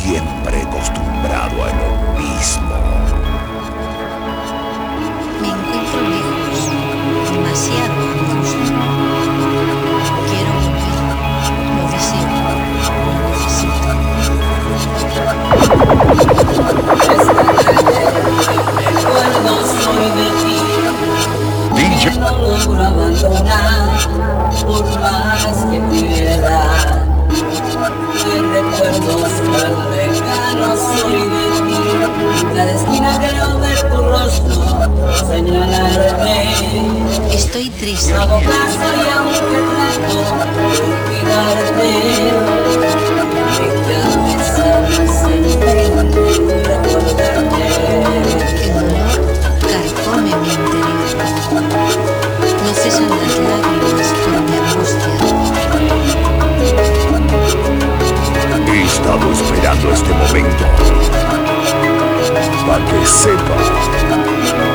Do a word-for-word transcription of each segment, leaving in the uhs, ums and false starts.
siempre acostumbrado a lo mismo. Me encuentro lejos, demasiado lejos. Quiero volver, lo deseo, lo necesito. Recuerdo soy de ti, D J no logro abandonar, por más que pierda. Hay recuerdos tan lejanos soy de ti, cada esquina creo ver tu rostro señalarme. Estoy triste. No hago caso y aunque trato de olvidarte, mi cabeza me siente recordarte. El dolor carcome mi interior. No cesan las lágrimas por mi angustia. he estado esperando este momento para que sepa.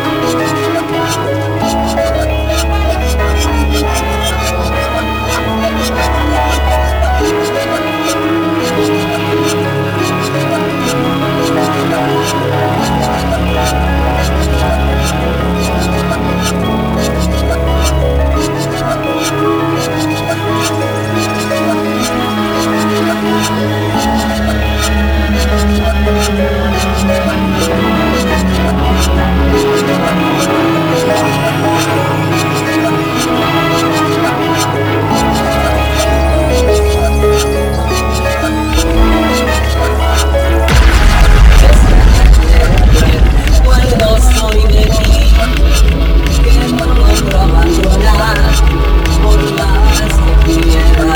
Recuerdo soy de ti, que no logro abandonar, por más que quiera.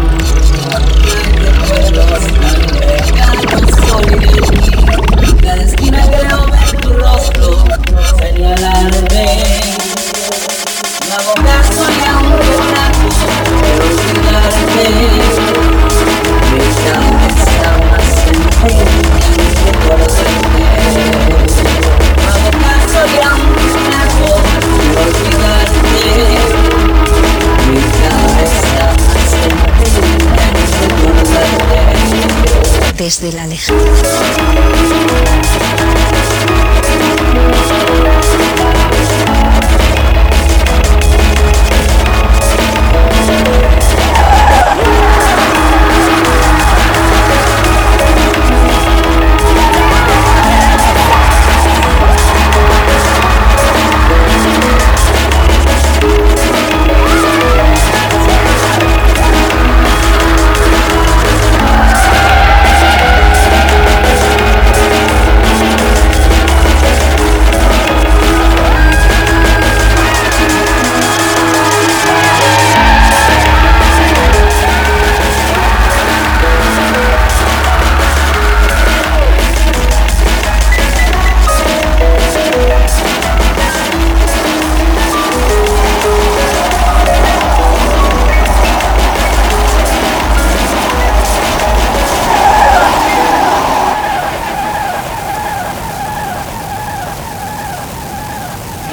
Hay recuerdos tan lejanos soy de ti, cada esquina creo ver tu rostro señalarme. No hago caso y aunque trato de olvidarte, mi cabeza más empeña en recordarte. No hago caso y aunque trato de olvidarte, mi cabeza más empeña en recordarte. Desde la lejanía.